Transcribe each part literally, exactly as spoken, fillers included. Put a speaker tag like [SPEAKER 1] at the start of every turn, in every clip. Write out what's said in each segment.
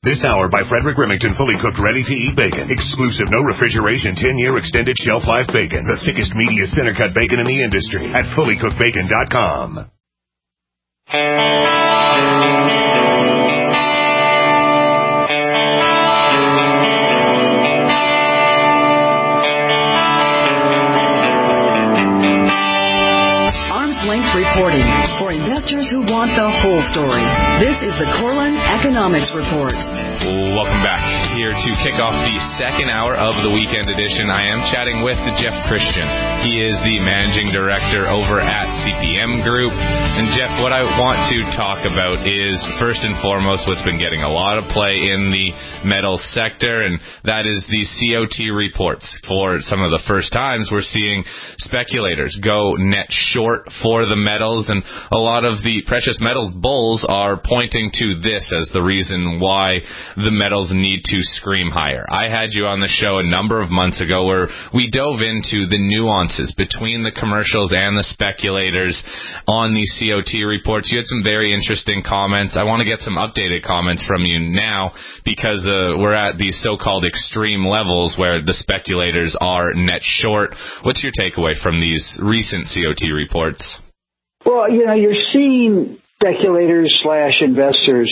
[SPEAKER 1] This hour by Frederick Remington, fully cooked, ready-to-eat bacon. Exclusive, no refrigeration, ten-year extended shelf life bacon. The thickest, meatiest center-cut bacon in the industry at fully cooked bacon dot com.
[SPEAKER 2] Length reporting for investors who want the whole story. This is the Corlin Economics Report.
[SPEAKER 3] Welcome back here to kick off the second hour of the weekend edition. I am chatting with Jeff Christian. He is the managing director over at C P M Group. And Jeff, what I want to talk about is first and foremost what's been getting a lot of play in the metals sector, and that is the C O T reports. For some of the first times, we're seeing speculators go net short for the metals, and a lot of the precious metals bulls are pointing to this as the reason why the metals need to scream higher. I had you on the show a number of months ago where we dove into the nuances between the commercials and the speculators on these C O T reports. You had some very interesting comments. I want to get some updated comments from you now because uh, we're at these so-called extreme levels where the speculators are net short. What's your takeaway from these recent C O T reports?
[SPEAKER 4] Well, you know, you're seeing speculators slash investors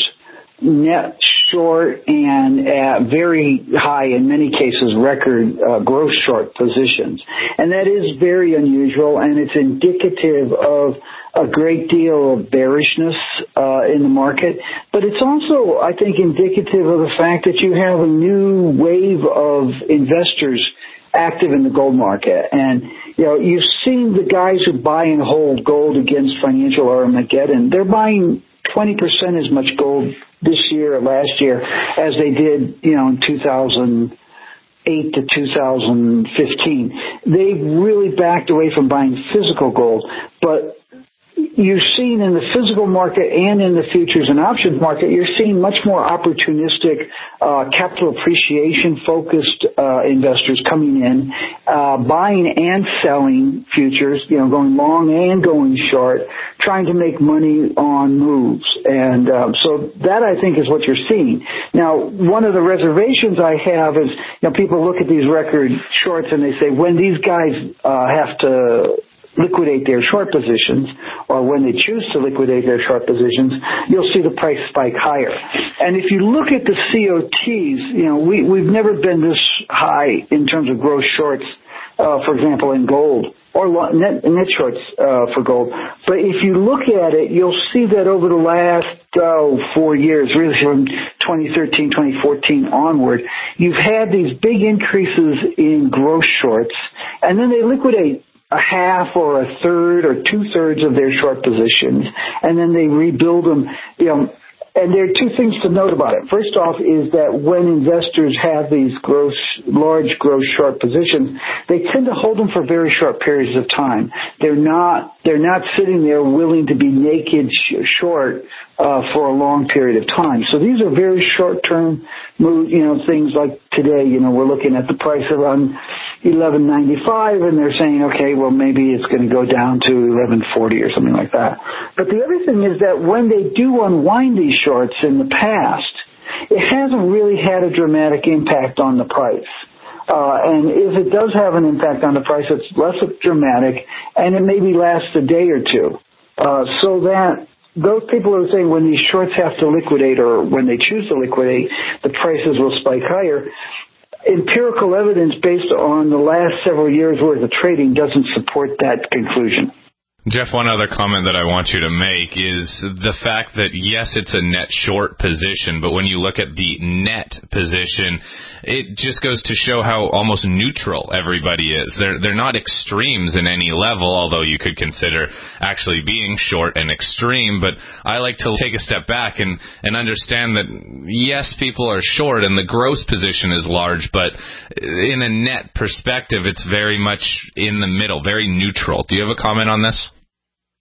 [SPEAKER 4] net short and at very high, in many cases, record uh, gross short positions. And that is very unusual, and it's indicative of a great deal of bearishness uh, in the market. But it's also, I think, indicative of the fact that you have a new wave of investors active in the gold market. And, you know, you've seen the guys who buy and hold gold against financial Armageddon. They're buying twenty percent as much gold this year or last year as they did, you know, in two thousand eight to two thousand fifteen. They really backed away from buying physical gold. But you've seen in the physical market and in the futures and options market, you're seeing much more opportunistic, uh, capital appreciation focused, uh, investors coming in, uh, buying and selling futures, you know, going long and going short, trying to make money on moves. And, um, so that I think is what you're seeing. Now, one of the reservations I have is, you know, people look at these record shorts and they say, when these guys, uh, have to liquidate their short positions, or when they choose to liquidate their short positions, you'll see the price spike higher. And if you look at the C O Ts, you know, we, we've never been this high in terms of gross shorts, uh, for example, in gold, or net, net shorts uh, for gold. But if you look at it, you'll see that over the last oh, four years, really from twenty thirteen, twenty fourteen onward, you've had these big increases in gross shorts, and then they liquidate a half or a third or two-thirds of their short positions, and then they rebuild them. You know, and there are two things to note about it. First off is that when investors have these gross, large gross short positions, they tend to hold them for very short periods of time. They're not, they're not sitting there willing to be naked sh- short uh, for a long period of time. So these are very short-term move, you know, things like today, you know, we're looking at the price around eleven ninety-five, and they're saying, okay, well, maybe it's going to go down to eleven forty or something like that. But the other thing is that when they do unwind these shorts in the past, it hasn't really had a dramatic impact on the price. Uh, and if it does have an impact on the price, it's less dramatic, and it maybe lasts a day or two. Uh, so that those people who are saying when these shorts have to liquidate or when they choose to liquidate, the prices will spike higher, empirical evidence based on the last several years' worth of trading doesn't support that conclusion.
[SPEAKER 3] Jeff, one other comment that I want you to make is the fact that, yes, it's a net short position, but when you look at the net position, it just goes to show how almost neutral everybody is. They're, they're not extremes in any level, although you could consider actually being short and extreme, but I like to take a step back and, and understand that, yes, people are short and the gross position is large, but in a net perspective, it's very much in the middle, very neutral. Do you have a comment on this?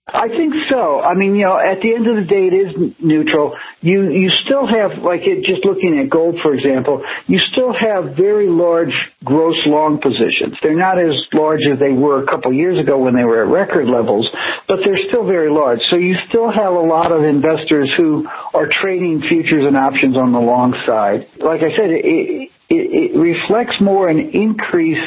[SPEAKER 4] I think so. I mean, you know, at the end of the day, it is neutral. You you still have, like it, just looking at gold, for example, you still have very large gross long positions. They're not as large as they were a couple of years ago when they were at record levels, but they're still very large. So you still have a lot of investors who are trading futures and options on the long side. Like I said, it, it, it reflects more an increase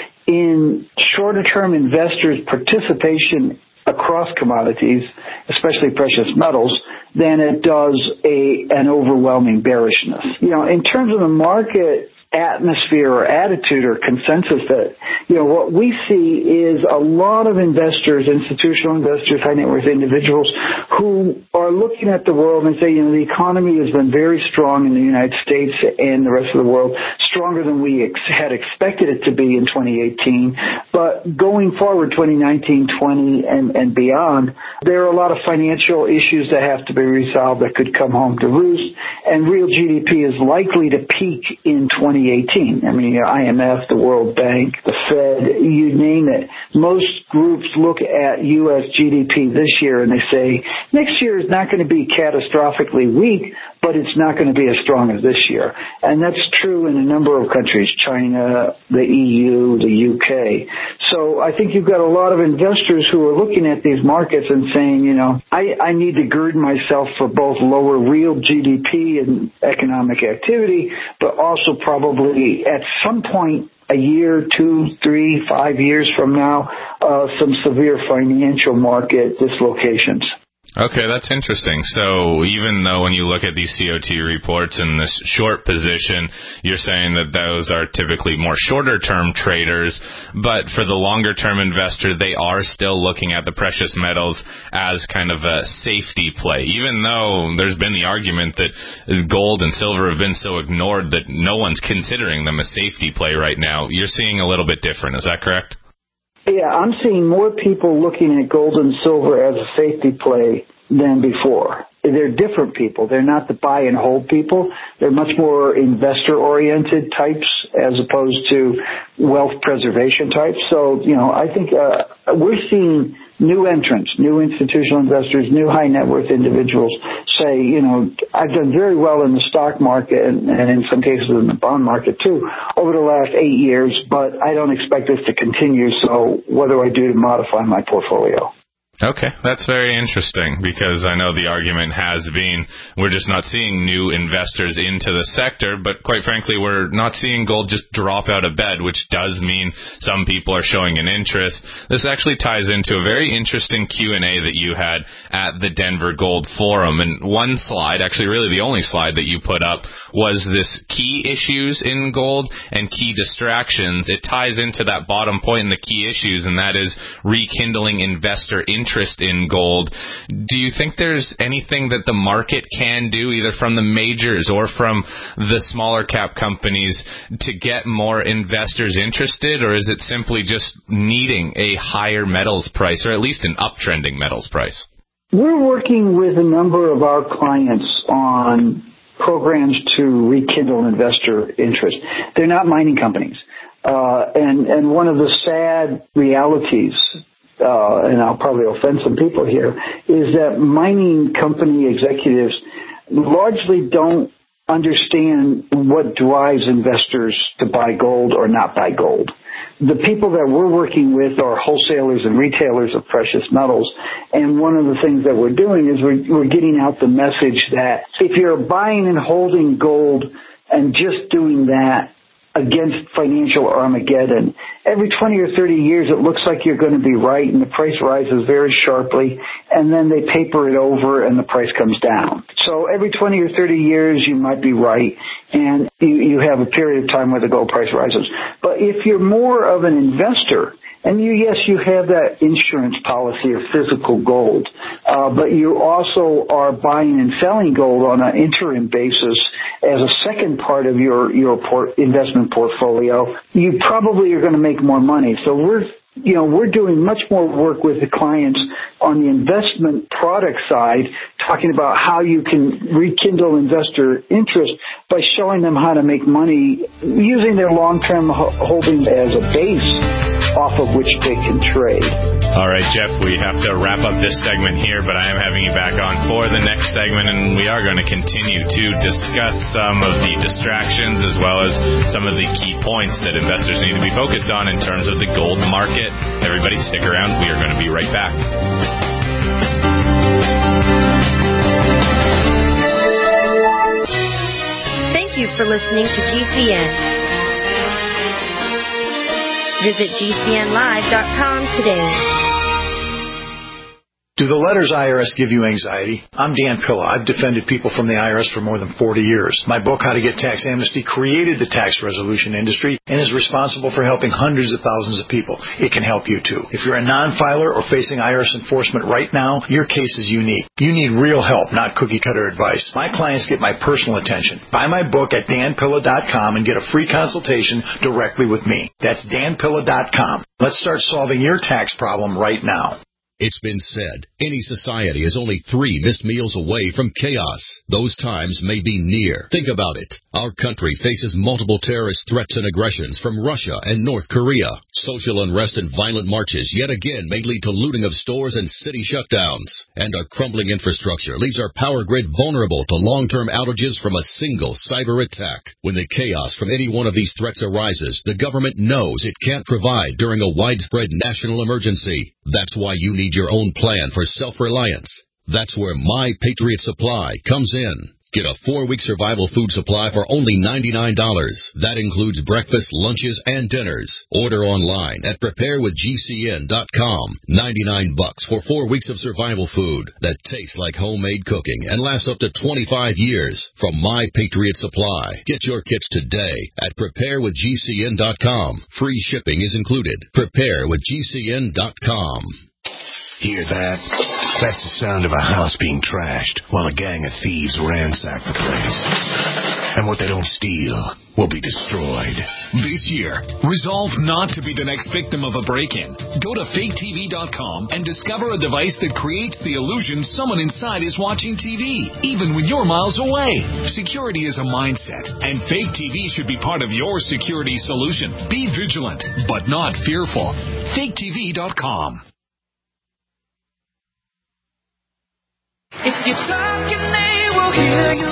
[SPEAKER 4] in shorter-term investors' participation across commodities, especially precious metals, than it does a an overwhelming bearishness. You know, in terms of the market atmosphere or attitude or consensus, that, you know, what we see is a lot of investors, institutional investors, high net worth individuals, who are looking at the world and say, you know, the economy has been very strong in the United States and the rest of the world, stronger than we ex- had expected it to be in twenty eighteen. But going forward, twenty nineteen, twenty, and, and beyond, there are a lot of financial issues that have to be resolved that could come home to roost, and real G D P is likely to peak in twenty eighteen. I mean, the I M F, the World Bank, the Fed, you name it. Most groups look at U S G D P this year and they say, next year is not going to be catastrophically weak, but it's not going to be as strong as this year. And that's true in a number of countries, China, the E U, the U K. So I think you've got a lot of investors who are looking at these markets and saying, you know, I, I need to gird myself for both lower real G D P and economic activity, but also probably at some point a year, two, three, five years from now, uh, some severe financial market dislocations.
[SPEAKER 3] Okay, that's interesting. So even though when you look at these C O T reports in this short position, you're saying that those are typically more shorter-term traders, but for the longer-term investor, they are still looking at the precious metals as kind of a safety play, even though there's been the argument that gold and silver have been so ignored that no one's considering them a safety play right now. You're seeing a little bit different. Is that correct?
[SPEAKER 4] Yeah, I'm seeing more people looking at gold and silver as a safety play than before. They're different people. They're not the buy and hold people. They're much more investor-oriented types as opposed to wealth preservation types. So, you know, I think uh, we're seeing new entrants, new institutional investors, new high net worth individuals say, you know, I've done very well in the stock market and, and in some cases in the bond market too over the last eight years, but I don't expect this to continue. So what do I do to modify my portfolio?
[SPEAKER 3] Okay, that's very interesting because I know the argument has been we're just not seeing new investors into the sector, but quite frankly, we're not seeing gold just drop out of bed, which does mean some people are showing an interest. This actually ties into a very interesting Q and A that you had at the Denver Gold Forum, and one slide, actually really the only slide that you put up, was this key issues in gold and key distractions. It ties into that bottom point in the key issues, and that is rekindling investor interest interest in gold. Do you think there's anything that the market can do, either from the majors or from the smaller cap companies, to get more investors interested, or is it simply just needing a higher metals price, or at least an uptrending metals price?
[SPEAKER 4] We're working with a number of our clients on programs to rekindle investor interest. They're not mining companies. Uh, and, and one of the sad realities Uh, and I'll probably offend some people here, is that mining company executives largely don't understand what drives investors to buy gold or not buy gold. The people that we're working with are wholesalers and retailers of precious metals, and one of the things that we're doing is we're, we're getting out the message that if you're buying and holding gold and just doing that against financial Armageddon, every twenty or thirty years it looks like you're going to be right and the price rises very sharply, and then they paper it over and the price comes down. So every twenty or thirty years you might be right, and you, you have a period of time where the gold price rises. But if you're more of an investor, and you, yes, you have that insurance policy of physical gold, uh, but you also are buying and selling gold on an interim basis as a second part of your, your port, investment portfolio, you probably are going to make more money. So we're, you know, we're doing much more work with the clients on the investment product side, talking about how you can rekindle investor interest by showing them how to make money using their long-term holdings as a base. off of which they can trade.
[SPEAKER 3] All right, Jeff, we have to wrap up this segment here, but I am having you back on for the next segment, and we are going to continue to discuss some of the distractions as well as some of the key points that investors need to be focused on in terms of the gold market. Everybody stick around. We are going to be right back.
[SPEAKER 5] Thank you for listening to G C N. Visit G C N live dot com today.
[SPEAKER 6] Do the letters I R S give you anxiety? I'm Dan Pilla. I've defended people from the I R S for more than forty years. My book, How to Get Tax Amnesty, created the tax resolution industry and is responsible for helping hundreds of thousands of people. It can help you, too. If you're a non-filer or facing I R S enforcement right now, your case is unique. You need real help, not cookie-cutter advice. My clients get my personal attention. Buy my book at Dan Pilla dot com and get a free consultation directly with me. That's Dan Pilla dot com. Let's start solving your tax problem right now.
[SPEAKER 7] It's been said, any society is only three missed meals away from chaos. Those times may be near. Think about it. Our country faces multiple terrorist threats and aggressions from Russia and North Korea. Social unrest and violent marches yet again may lead to looting of stores and city shutdowns. And our crumbling infrastructure leaves our power grid vulnerable to long-term outages from a single cyber attack. When the chaos from any one of these threats arises, the government knows it can't provide during a widespread national emergency. That's why you need your own plan for self-reliance. That's where My Patriot Supply comes in. Get a four-week survival food supply for only ninety-nine dollars. That includes breakfast, lunches, and dinners. Order online at prepare with G C N dot com. ninety-nine bucks for four weeks of survival food that tastes like homemade cooking and lasts up to twenty-five years from My Patriot Supply. Get your kits today at prepare with G C N dot com. Free shipping is included. prepare with G C N dot com.
[SPEAKER 1] Hear that? That's the sound of a house being trashed while a gang of thieves ransack the place. And what they don't steal will be destroyed.
[SPEAKER 8] This year, resolve not to be the next victim of a break-in. Go to fake T V dot com and discover a device that creates the illusion someone inside is watching T V, even when you're miles away. Security is a mindset, and Fake T V should be part of your security solution. Be vigilant, but not fearful. fake T V dot com.
[SPEAKER 9] If you talk, they will hear you.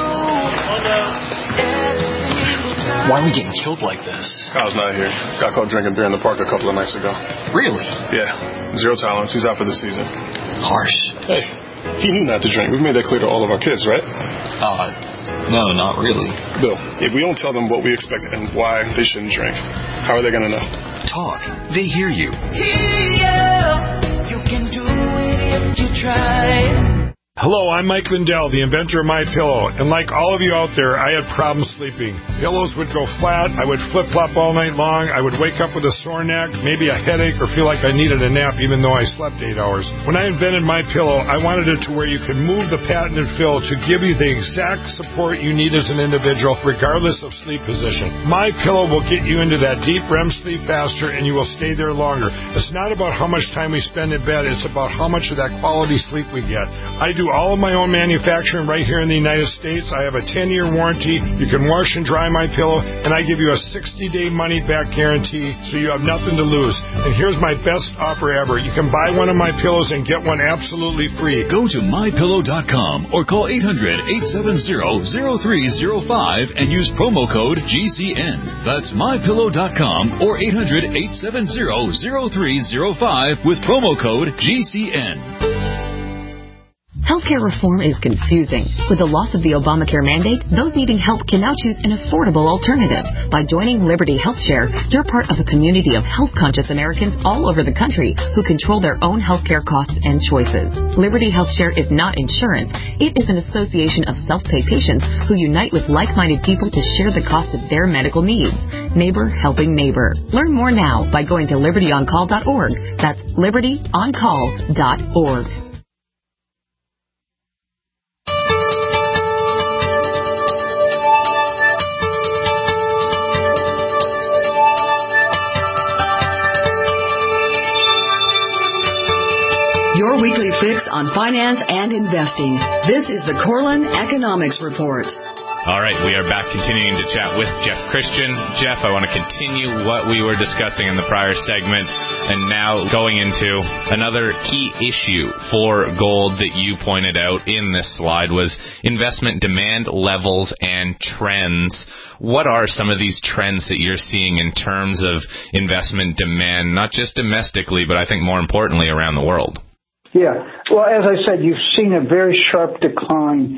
[SPEAKER 10] Why are we getting killed like this?
[SPEAKER 11] Kyle's not here. Got caught drinking beer in the park a couple of nights ago.
[SPEAKER 10] Really?
[SPEAKER 11] Yeah. Zero tolerance. He's out for the season.
[SPEAKER 10] Harsh.
[SPEAKER 11] Hey, he knew not to drink. We've made that clear to all of our kids, right?
[SPEAKER 10] Uh, no, not really.
[SPEAKER 11] Bill, if we don't tell them what we expect and why they shouldn't drink, how are they going to know?
[SPEAKER 10] Talk. They hear you.
[SPEAKER 9] Yeah, you can do it if you try.
[SPEAKER 12] Hello, I'm Mike Lindell, the inventor of MyPillow, and like all of you out there, I had problems sleeping. Pillows would go flat, I would flip-flop all night long, I would wake up with a sore neck, maybe a headache, or feel like I needed a nap even though I slept eight hours. When I invented MyPillow, I wanted it to where you could move the patented fill to give you the exact support you need as an individual, regardless of sleep position. MyPillow will get you into that deep R E M sleep faster, and you will stay there longer. It's not about how much time we spend in bed, it's about how much of that quality sleep we get. I do all of my own manufacturing right here in the United States. I have a ten-year warranty. You can wash and dry my pillow, and I give you a sixty-day money-back guarantee, so you have nothing to lose. And here's my best offer ever. You can buy one of my pillows and get one absolutely free.
[SPEAKER 13] Go to my pillow dot com or call eight hundred, eight seven zero, zero three zero five and use promo code G C N. That's my pillow dot com or eight hundred, eight seven zero, zero three zero five with promo code G C N.
[SPEAKER 14] Healthcare reform is confusing. With the loss of the Obamacare mandate, those needing help can now choose an affordable alternative. By joining Liberty HealthShare, you're part of a community of health-conscious Americans all over the country who control their own healthcare costs and choices. Liberty HealthShare is not insurance. It is an association of self-pay patients who unite with like-minded people to share the cost of their medical needs. Neighbor helping neighbor. Learn more now by going to liberty on call dot org. That's liberty on call dot org.
[SPEAKER 2] Your weekly fix on finance and investing. This is the Corlin Economics Report.
[SPEAKER 3] All right, we are back continuing to chat with Jeff Christian. Jeff, I want to continue what we were discussing in the prior segment, and now going into another key issue for gold that you pointed out in this slide was investment demand levels and trends. What are some of these trends that you're seeing in terms of investment demand, not just domestically, but I think more importantly around the world?
[SPEAKER 4] Yeah. Well, as I said, you've seen a very sharp decline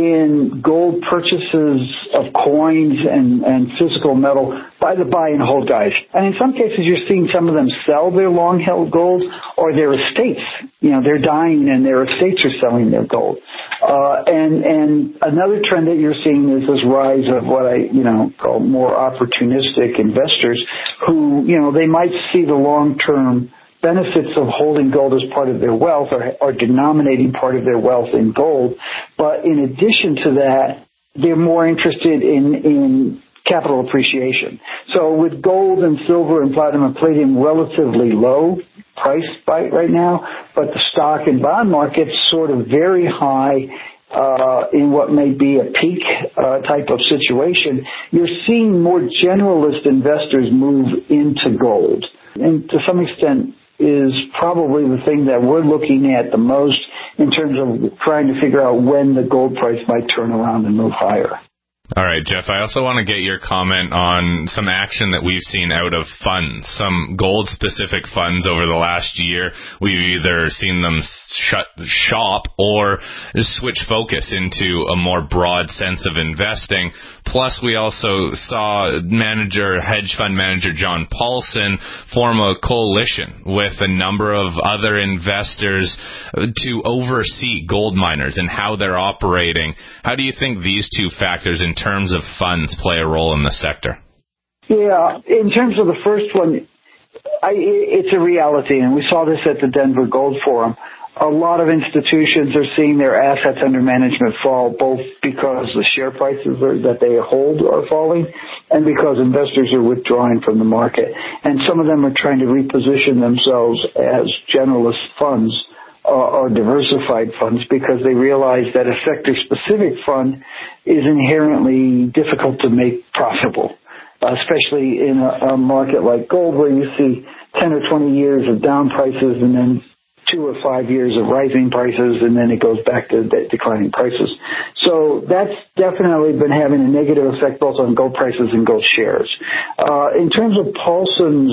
[SPEAKER 4] in gold purchases of coins and, and physical metal by the buy and hold guys. And in some cases, you're seeing some of them sell their long-held gold or their estates. You know, they're dying and their estates are selling their gold. Uh, and, and another trend that you're seeing is this rise of what I, you know, call more opportunistic investors who, you know, they might see the long-term benefits of holding gold as part of their wealth or, or denominating part of their wealth in gold. But in addition to that, they're more interested in, in capital appreciation. So with gold and silver and platinum and palladium relatively low price by, right now, but the stock and bond market's sort of very high uh, in what may be a peak uh, type of situation, you're seeing more generalist investors move into gold. And to some extent, is probably the thing that we're looking at the most in terms of trying to figure out when the gold price might turn around and move higher.
[SPEAKER 3] All right, Jeff, I also want to get your comment on some action that we've seen out of funds, some gold-specific funds over the last year. We've either seen them shut shop or switch focus into a more broad sense of investing. Plus, we also saw manager, hedge fund manager John Paulson form a coalition with a number of other investors to oversee gold miners and how they're operating. How do you think these two factors in terms of funds play a role in the sector?
[SPEAKER 4] Yeah, in terms of the first one, I, it's a reality, and we saw this at the Denver Gold Forum. A lot of institutions are seeing their assets under management fall, both because the share prices are, that they hold are falling and because investors are withdrawing from the market. And some of them are trying to reposition themselves as generalist funds or diversified funds because they realize that a sector-specific fund is inherently difficult to make profitable, especially in a, a market like gold where you see ten or twenty years of down prices and then two or five years of rising prices, and then it goes back to declining prices. So that's definitely been having a negative effect both on gold prices and gold shares. Uh, in terms of Paulson's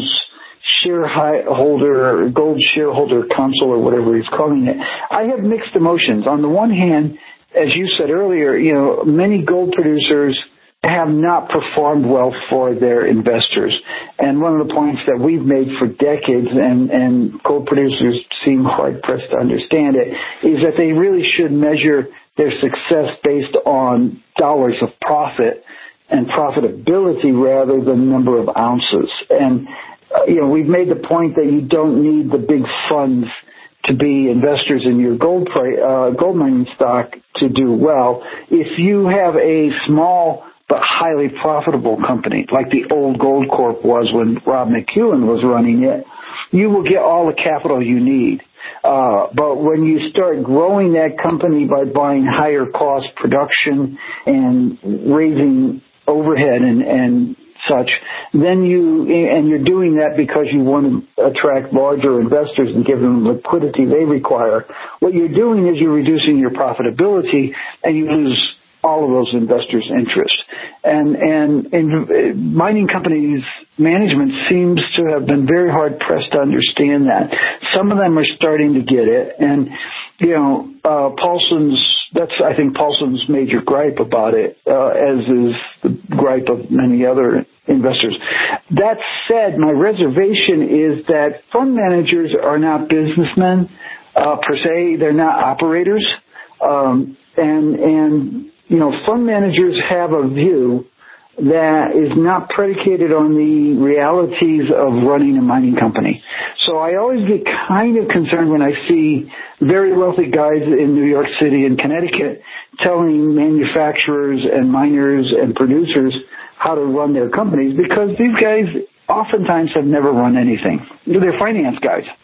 [SPEAKER 4] shareholder, gold shareholder council or whatever he's calling it, I have mixed emotions. On the one hand, as you said earlier, you know, many gold producers have not performed well for their investors. And one of the points that we've made for decades, and, and gold producers seem hard-pressed to understand it, is that they really should measure their success based on dollars of profit and profitability rather than number of ounces. And Uh, you know, we've made the point that you don't need the big funds to be investors in your gold pri- uh, gold mining stock to do well. If you have a small but highly profitable company, like the old Gold Corp was when Rob McEwen was running it, you will get all the capital you need. Uh, but when you start growing that company by buying higher cost production and raising overhead and, and such, then you, and you're doing that because you want to attract larger investors and give them the liquidity they require. What you're doing is you're reducing your profitability and you lose all of those investors' interest. And, and, and mining companies' management seems to have been very hard pressed to understand that. Some of them are starting to get it. And, you know, uh, Paulson's, that's, I think, Paulson's major gripe about it, uh, as is the gripe of many other investors. That said, my reservation is that fund managers are not businessmen, uh, per se. They're not operators. Um, and, and, you know, fund managers have a view that is not predicated on the realities of running a mining company. So I always get kind of concerned when I see very wealthy guys in New York City and Connecticut telling manufacturers and miners and producers how to run their companies, because these guys oftentimes have never run anything. They're finance guys.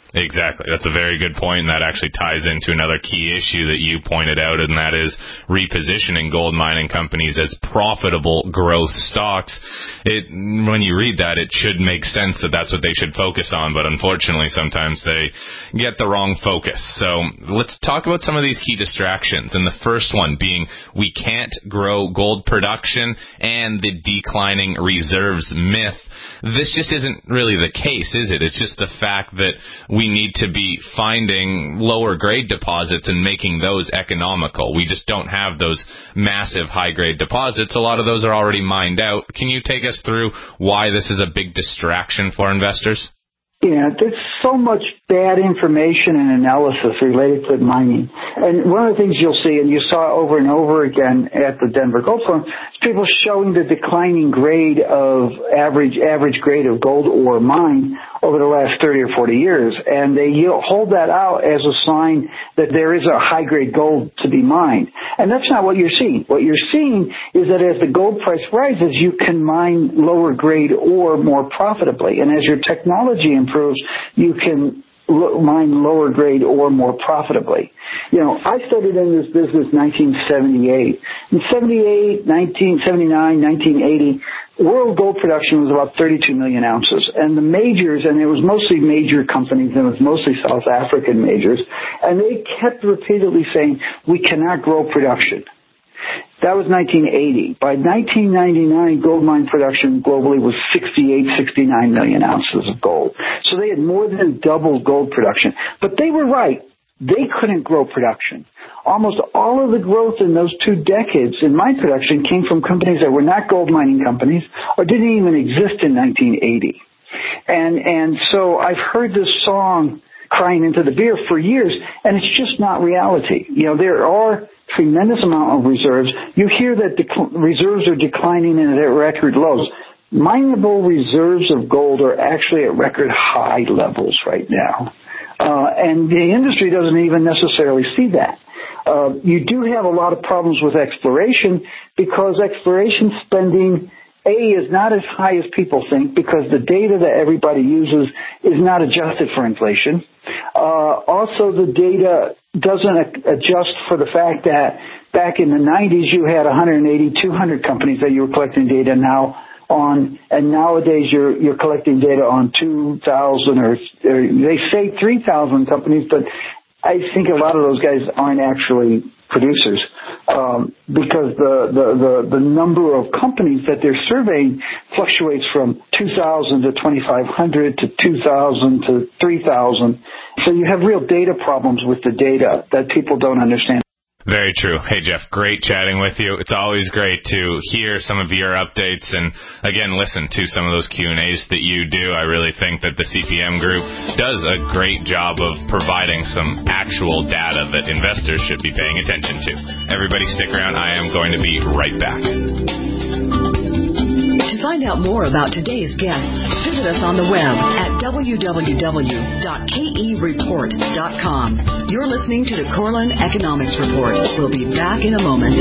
[SPEAKER 3] Exactly. That's a very good point, and that actually ties into another key issue that you pointed out, and that is repositioning gold mining companies as profitable growth stocks. It, when you read that, it should make sense that that's what they should focus on, but unfortunately sometimes they get the wrong focus. So let's talk about some of these key distractions, and the first one being we can't grow gold production and the declining reserves myth. This just isn't really the case, is it? It's just the fact that we need to be finding lower grade deposits and making those economical. We just don't have those massive high grade deposits. A lot of those are already mined out. Can you take us through why this is a big distraction for investors?
[SPEAKER 4] Yeah, there's so much bad information and analysis related to mining. And one of the things you'll see, and you saw over and over again at the Denver Gold Forum, is people showing the declining grade of average average grade of gold ore mined over the last thirty or forty years. And they hold that out as a sign that there is a high-grade gold to be mined. And that's not what you're seeing. What you're seeing is that as the gold price rises, you can mine lower-grade ore more profitably. And as your technology improves, you can mine lower grade ore more profitably. You know, I started in this business in nineteen seventy-eight. In seventy-eight, nineteen seventy-nine, nineteen eighty, world gold production was about thirty-two million ounces. And the majors, and it was mostly major companies, and it was mostly South African majors, and they kept repeatedly saying, we cannot grow production. That was nineteen eighty. By nineteen ninety-nine, gold mine production globally was sixty-eight, sixty-nine million ounces of gold. So they had more than doubled gold production. But they were right. They couldn't grow production. Almost all of the growth in those two decades in mine production came from companies that were not gold mining companies or didn't even exist in nineteen eighty. And, and so I've heard this song, Crying Into the Beer, for years, and it's just not reality. You know, there are tremendous amount of reserves. You hear that dec- reserves are declining and at record lows. Mineable reserves of gold are actually at record high levels right now. Uh, and the industry doesn't even necessarily see that. Uh, you do have a lot of problems with exploration because exploration spending, A, is not as high as people think because the data that everybody uses is not adjusted for inflation. Uh, also, the data doesn't adjust for the fact that back in the nineties, you had one hundred eighty, two hundred companies that you were collecting data now on, and nowadays you're, you're collecting data on two thousand or, or they say three thousand companies, but I think a lot of those guys aren't actually producers, um, because the, the, the, the number of companies that they're surveying fluctuates from two thousand to twenty-five hundred to two thousand to three thousand. So you have real data problems with the data that people don't understand.
[SPEAKER 3] Very true. Hey, Jeff, great chatting with you. It's always great to hear some of your updates and, again, listen to some of those Q and A's that you do. I really think that the C P M Group does a great job of providing some actual data that investors should be paying attention to. Everybody stick around. I am going to be right back.
[SPEAKER 2] To find out more about today's guests, visit us on the web at w w w dot k e report dot com. You're listening to the Corlin Economics Report. We'll be back in a moment.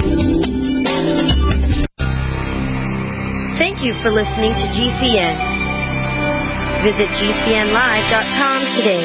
[SPEAKER 5] Thank you for listening to G C N. Visit g c n live dot com today.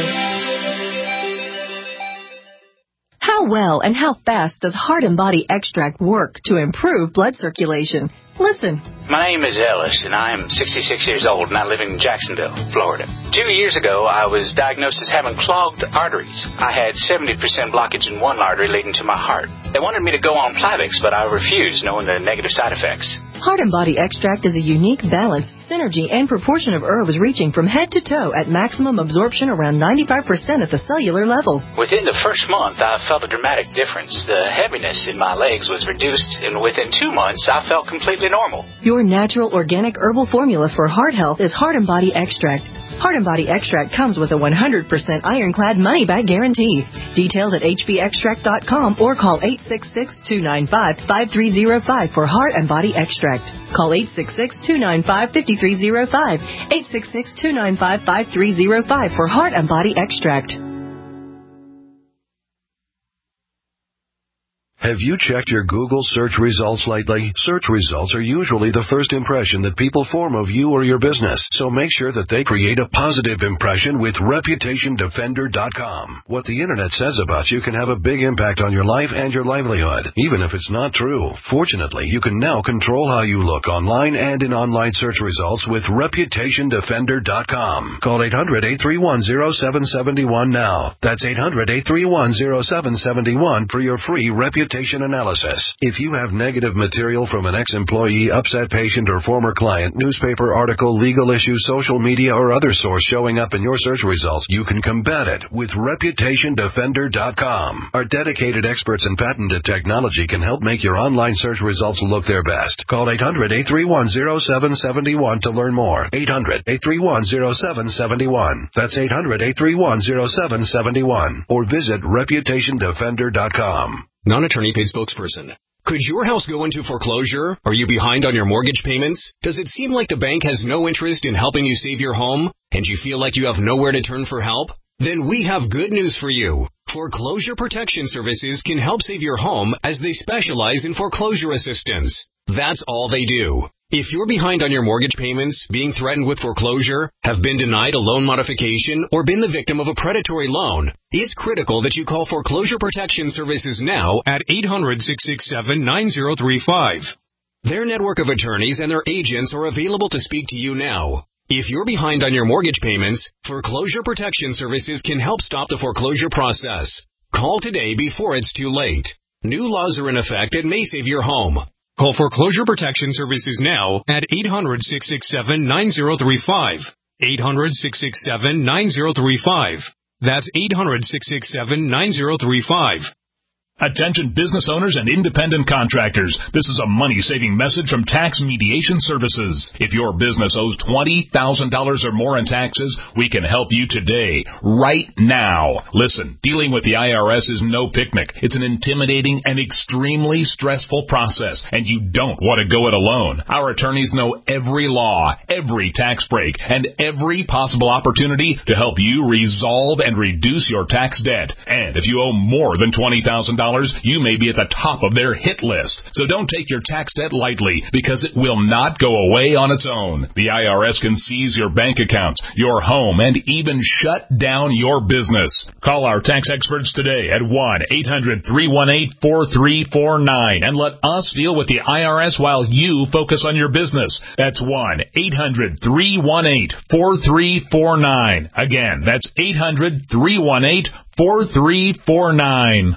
[SPEAKER 14] How well and how fast does Heart and Body Extract work to improve blood circulation? Listen.
[SPEAKER 15] My name is Ellis, and I am sixty-six years old, and I live in Jacksonville, Florida. Two years ago, I was diagnosed as having clogged arteries. I had seventy percent blockage in one artery leading to my heart. They wanted me to go on Plavix, but I refused, knowing the negative side effects.
[SPEAKER 14] Heart and Body Extract is a unique balance, synergy, and proportion of herbs reaching from head to toe at maximum absorption around ninety-five percent at the cellular level.
[SPEAKER 15] Within the first month, I felt a dramatic difference. The heaviness in my legs was reduced, and within two months, I felt completely normal.
[SPEAKER 14] Your natural organic herbal formula for heart health is Heart and Body Extract. Heart and Body Extract comes with a one hundred percent ironclad money-back guarantee. Details at h b extract dot com or call eight six six, two nine five, five three zero five for Heart and Body Extract. Call eight six six, two nine five, five three zero five, eight six six, two nine five, five three zero five for Heart and Body Extract.
[SPEAKER 16] Have you checked your Google search results lately? Search results are usually the first impression that people form of you or your business, so make sure that they create a positive impression with Reputation Defender dot com. What the internet says about you can have a big impact on your life and your livelihood, even if it's not true. Fortunately, you can now control how you look online and in online search results with Reputation Defender dot com. Call eight hundred, eight three one, zero seven seven one now. That's eight hundred, eight three one, zero seven seven one for your free reputation analysis. If you have negative material from an ex-employee, upset patient, or former client, newspaper article, legal issue, social media, or other source showing up in your search results, you can combat it with Reputation Defender dot com. Our dedicated experts in patented technology can help make your online search results look their best. Call eight hundred, eight three one, zero seven seven one to learn more. eight hundred, eight three one, zero seven seven one. That's eight hundred, eight three one, zero seven seven one. Or visit Reputation Defender dot com.
[SPEAKER 17] Non-attorney paid spokesperson. Could your house go into foreclosure? Are you behind on your mortgage payments? Does it seem like the bank has no interest in helping you save your home? And you feel like you have nowhere to turn for help? Then we have good news for you. Foreclosure Protection Services can help save your home as they specialize in foreclosure assistance. That's all they do. If you're behind on your mortgage payments, being threatened with foreclosure, have been denied a loan modification, or been the victim of a predatory loan, it's critical that you call Foreclosure Protection Services now at eight hundred, six six seven, nine zero three five. Their network of attorneys and their agents are available to speak to you now. If you're behind on your mortgage payments, Foreclosure Protection Services can help stop the foreclosure process. Call today before it's too late. New laws are in effect that may save your home. Call Foreclosure Protection Services now at eight hundred, six six seven, nine zero three five. eight hundred, six six seven, nine zero three five. That's eight hundred, six six seven, nine zero three five.
[SPEAKER 18] Attention business owners and independent contractors. This is a money-saving message from Tax Mediation Services. If your business owes twenty thousand dollars or more in taxes, we can help you today, right now. Listen, dealing with the I R S is no picnic. It's an intimidating and extremely stressful process, and you don't want to go it alone. Our attorneys know every law, every tax break, and every possible opportunity to help you resolve and reduce your tax debt. And if you owe more than twenty thousand dollars, you may be at the top of their hit list. So don't take your tax debt lightly, because it will not go away on its own. The I R S can seize your bank accounts, your home, and even shut down your business. Call our tax experts today at one eight hundred, three one eight, four three four nine and let us deal with the I R S while you focus on your business. That's one eight hundred, three one eight, four three four nine. Again, that's eight hundred, three one eight, four three four nine.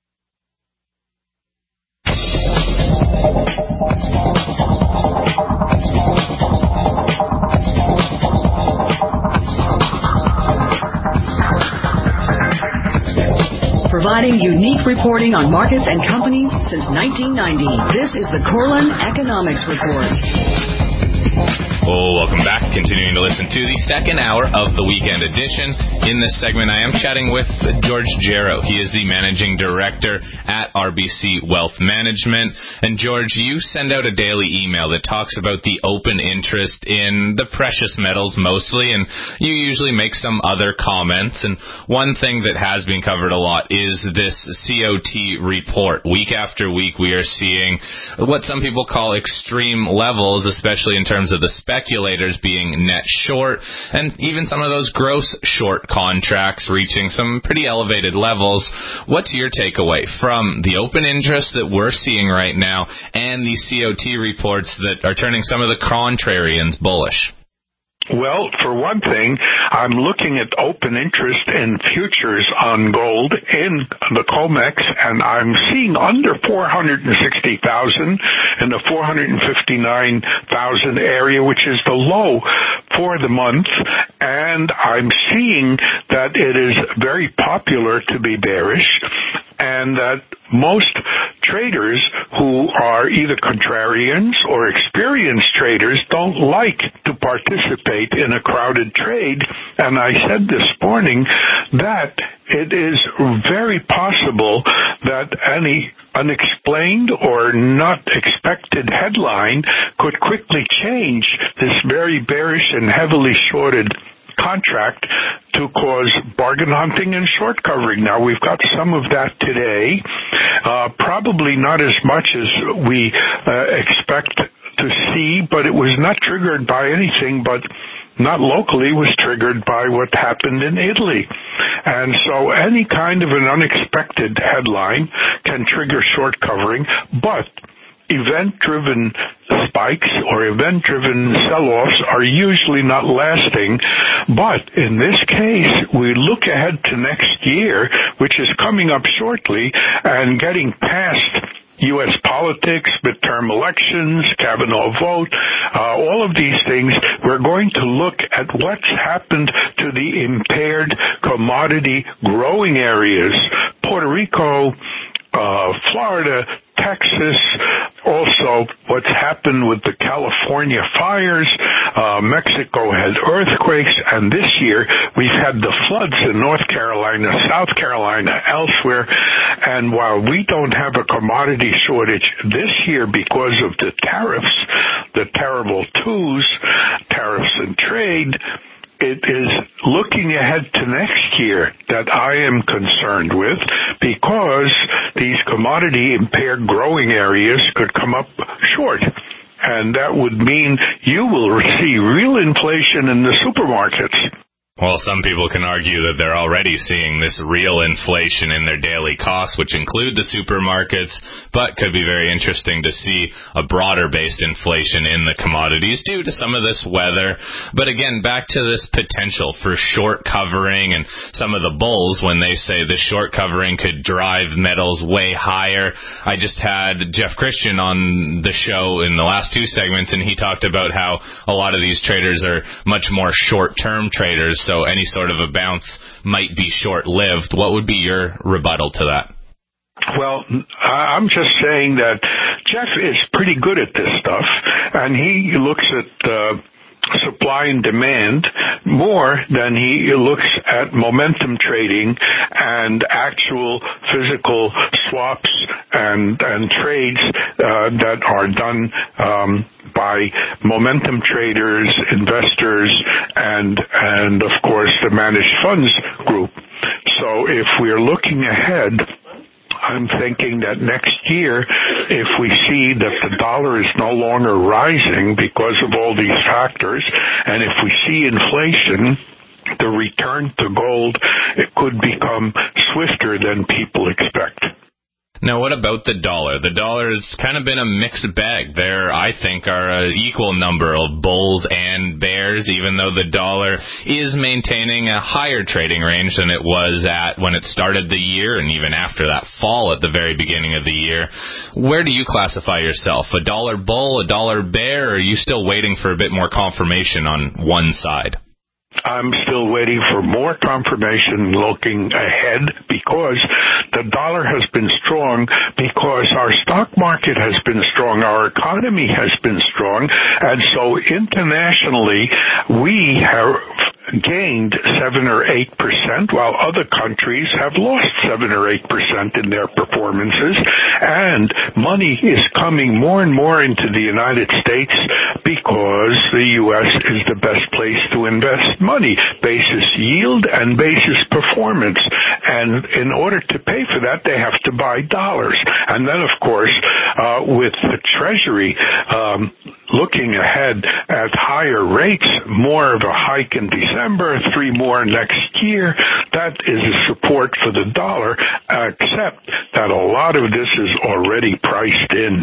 [SPEAKER 2] Providing unique reporting on markets and companies since nineteen ninety. This is the Corlin Economics Report.
[SPEAKER 3] Oh, welcome back. Continuing to listen to the second hour of the weekend edition. In this segment, I am chatting with George Jarrow. He is the managing director at R B C Wealth Management. And George, you send out a daily email that talks about the open interest in the precious metals mostly, and you usually make some other comments. And one thing that has been covered a lot is this C O T report. Week after week, we are seeing what some people call extreme levels, especially in terms of the speculators being net short, and even some of those gross short contracts reaching some pretty elevated levels. What's your takeaway from the open interest that we're seeing right now and these C O T reports that are turning some of the contrarians bullish?
[SPEAKER 19] Well, for one thing, I'm looking at open interest in futures on gold in the COMEX, and I'm seeing under four hundred sixty thousand in the four hundred fifty-nine thousand area, which is the low for the month, and I'm seeing that it is very popular to be bearish, and that most traders who are either contrarians or experienced traders don't like to participate in a crowded trade. And I said this morning that it is very possible that any unexplained or not expected headline could quickly change this very bearish and heavily shorted contract to cause bargain hunting and short covering. Now, we've got some of that today, uh, probably not as much as we uh, expect to see, but it was not triggered by anything but not locally, was triggered by what happened in Italy. And so any kind of an unexpected headline can trigger short covering, but event-driven spikes or event-driven sell-offs are usually not lasting. But in this case, we look ahead to next year, which is coming up shortly, and getting past U S politics, midterm elections, Kavanaugh vote, uh, all of these things, we're going to look at what's happened to the impaired commodity growing areas. Puerto Rico, uh, Florida, Texas, also what's happened with the California fires. Uh, Mexico had earthquakes, and this year we've had the floods in North Carolina, South Carolina, elsewhere. And while we don't have a commodity shortage this year because of the tariffs, the terrible twos, tariffs and trade, it is looking ahead to next year that I am concerned with, because these commodity impaired growing areas could come up short. And that would mean you will see real inflation in the supermarkets.
[SPEAKER 3] Well, some people can argue that they're already seeing this real inflation in their daily costs, which include the supermarkets, but could be very interesting to see a broader-based inflation in the commodities due to some of this weather. But again, back to this potential for short covering and some of the bulls when they say the short covering could drive metals way higher. I just had Jeff Christian on the show in the last two segments, and he talked about how a lot of these traders are much more short-term traders. So any sort of a bounce might be short-lived. What would be your rebuttal to that?
[SPEAKER 19] Well, I'm just saying that Jeff is pretty good at this stuff, and he looks at uh, supply and demand more than he looks at momentum trading and actual physical swaps and, and trades uh, that are done um, by momentum traders, investors, and, and of course, the managed funds group. So if we're looking ahead, I'm thinking that next year, if we see that the dollar is no longer rising because of all these factors, and if we see inflation, the return to gold, it could become swifter than people expect.
[SPEAKER 3] Now, what about the dollar? The dollar has kind of been a mixed bag. There, I think, are an equal number of bulls and bears, even though the dollar is maintaining a higher trading range than it was at when it started the year and even after that fall at the very beginning of the year. Where do you classify yourself? A dollar bull, a dollar bear, or are you still waiting for a bit more confirmation on one side?
[SPEAKER 19] I'm still waiting for more confirmation looking ahead, because the dollar has been strong, because our stock market has been strong, our economy has been strong, and so internationally we have gained seven or eight percent, while other countries have lost seven or eight percent in their performances, and money is coming more and more into the United States because the U S is the best place to invest money, basis yield and basis performance. And in order to pay for that, they have to buy dollars. And then, of course, uh, with the Treasury um, looking ahead at higher rates, more of a hike in December, three more next year, that is a support for the dollar, except that a lot of this is already priced in.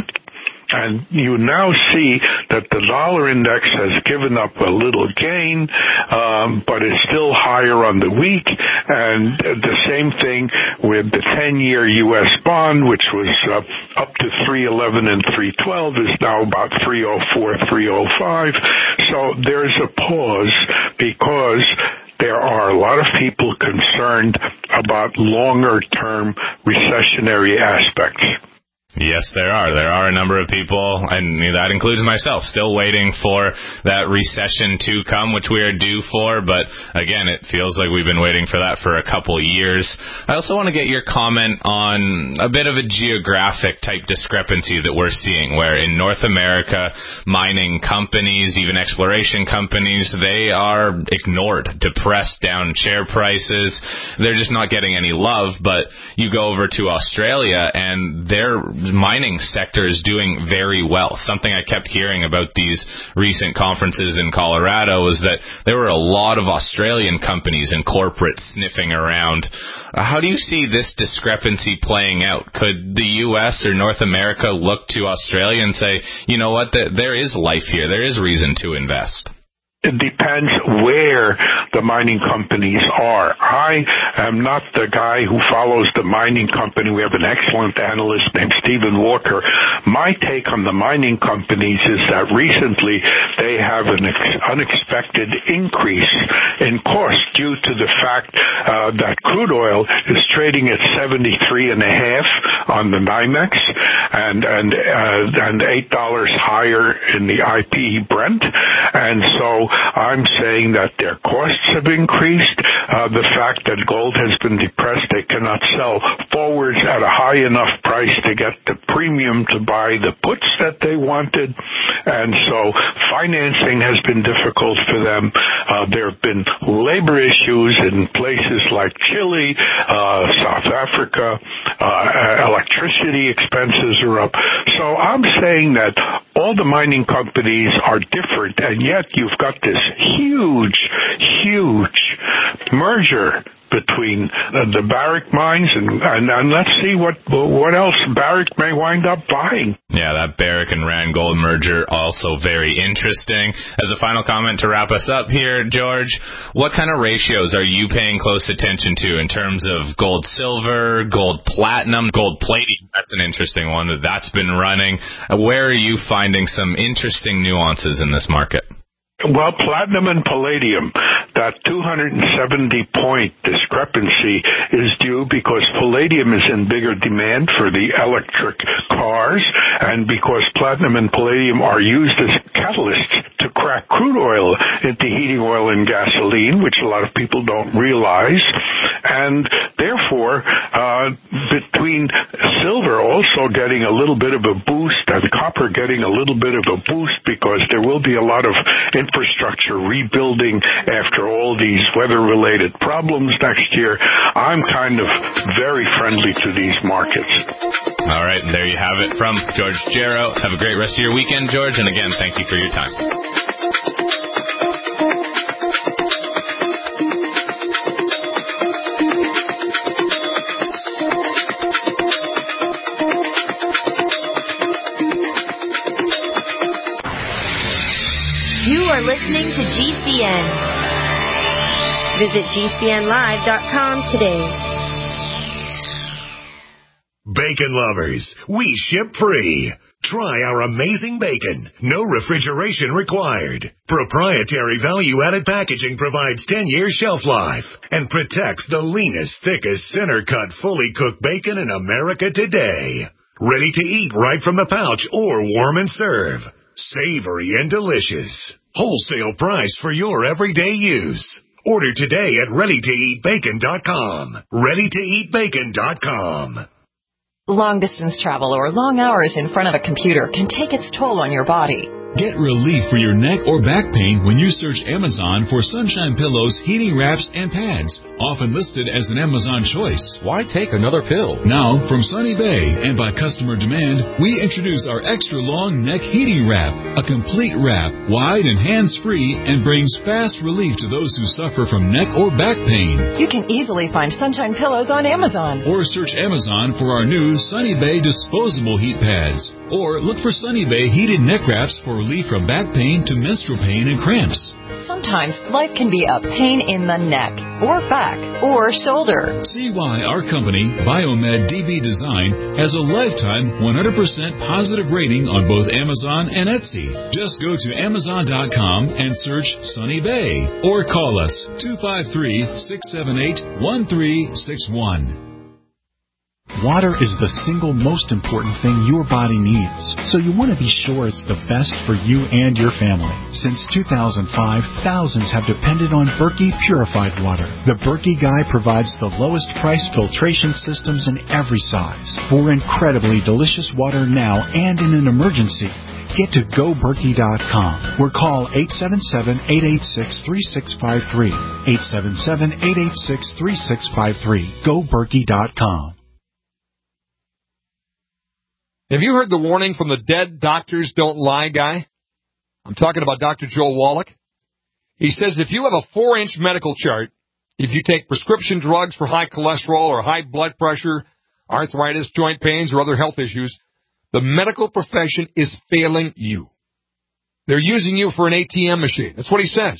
[SPEAKER 19] And you now see that the dollar index has given up a little gain, um, but it's still higher on the week. And the same thing with the ten-year U S bond, which was uh, up to three eleven and three twelve, is now about three oh four, three oh five. So there's a pause because there are a lot of people concerned about longer-term recessionary aspects.
[SPEAKER 3] Yes, there are. There are a number of people, and that includes myself, still waiting for that recession to come, which we are due for. But again, it feels like we've been waiting for that for a couple years. I also want to get your comment on a bit of a geographic type discrepancy that we're seeing, where in North America, mining companies, even exploration companies, they are ignored, depressed down share prices. They're just not getting any love. But you go over to Australia, and they're mining sector is doing very well. Something I kept hearing about these recent conferences in Colorado was that there were a lot of Australian companies and corporates sniffing around. Uh, how do you see this discrepancy playing out? Could the U S or North America look to Australia and say, you know what, th- there is life here, there is reason to invest?
[SPEAKER 19] It depends where the mining companies are. I am not the guy who follows the mining company. We have an excellent analyst named Stephen Walker. My take on the mining companies is that recently they have an ex- unexpected increase in cost due to the fact uh, that crude oil is trading at seventy-three and a half on the NYMEX and and uh, and eight dollars higher in the I P Brent, and so I'm saying that their costs have increased. Uh, the fact that gold has been depressed, they cannot sell forwards at a high enough price to get the premium to buy the puts that they wanted. And so financing has been difficult for them. Uh, there have been labor issues in places like Chile, uh, South Africa. Uh, electricity expenses are up. So I'm saying that all the mining companies are different, and yet you've got this huge, huge merger between uh, the Barrick mines, and, and, and let's see what what else Barrick may wind up buying.
[SPEAKER 3] Yeah, that Barrick and Randgold merger, also very interesting. As a final comment to wrap us up here, George, what kind of ratios are you paying close attention to in terms of gold silver, gold platinum, gold palladium? That's an interesting one that that's been running. Where are you finding some interesting nuances in this market?
[SPEAKER 19] Well, platinum and palladium, that two hundred seventy point discrepancy is due because palladium is in bigger demand for the electric cars, and because platinum and palladium are used as catalysts to crack crude oil into heating oil and gasoline, which a lot of people don't realize. And therefore, uh, between silver also getting a little bit of a boost and copper getting a little bit of a boost because there will be a lot of infrastructure rebuilding after all these weather-related problems next year, I'm kind of very friendly to these markets.
[SPEAKER 3] All right, and there you have it from George Jarrow. Have a great rest of your weekend, George, and again, thank you for your time.
[SPEAKER 5] You are listening to G C N. Visit G C N live dot com today.
[SPEAKER 1] Bacon lovers, we ship free. Try our amazing bacon. No refrigeration required. Proprietary value-added packaging provides ten year shelf life and protects the leanest, thickest, center-cut, fully cooked bacon in America today. Ready to eat right from the pouch or warm and serve. Savory and delicious. Wholesale price for your everyday use. Order today at ready to eat bacon dot com. ready to eat bacon dot com.
[SPEAKER 14] Long-distance travel or long hours in front of a computer can take its toll on your body.
[SPEAKER 13] Get relief for your neck or back pain when you search Amazon for Sunshine Pillows, heating wraps, and pads, often listed as an Amazon choice.
[SPEAKER 17] Why take another pill?
[SPEAKER 13] Now, from Sunny Bay and by customer demand, we introduce our extra long neck heating wrap, a complete wrap, wide and hands-free, and brings fast relief to those who suffer from neck or back pain.
[SPEAKER 14] You can easily find Sunshine Pillows on Amazon.
[SPEAKER 13] Or search Amazon for our new Sunny Bay disposable heat pads. Or look for Sunny Bay heated neck wraps for relief from back pain to menstrual pain and cramps.
[SPEAKER 14] Sometimes life can be a pain in the neck, or back, or shoulder.
[SPEAKER 13] See why our company, Biomed D B Design, has a lifetime one hundred percent positive rating on both Amazon and Etsy. Just go to amazon dot com and search Sunny Bay, or call us two five three, six seven eight, one three six one.
[SPEAKER 20] Water is the single most important thing your body needs, so you want to be sure it's the best for you and your family. Since two thousand five, thousands have depended on Berkey purified water. The Berkey Guy provides the lowest price filtration systems in every size for incredibly delicious water now and in an emergency. Get to go berkey dot com or call eight seven seven, eight eight six, three six five three. eight seven seven, eight eight six, three six five three. go berkey dot com.
[SPEAKER 21] Have you heard the warning from the dead doctors don't lie guy? I'm talking about Doctor Joel Wallach. He says if you have a four-inch medical chart, if you take prescription drugs for high cholesterol or high blood pressure, arthritis, joint pains, or other health issues, the medical profession is failing you. They're using you for an A T M machine. That's what he says.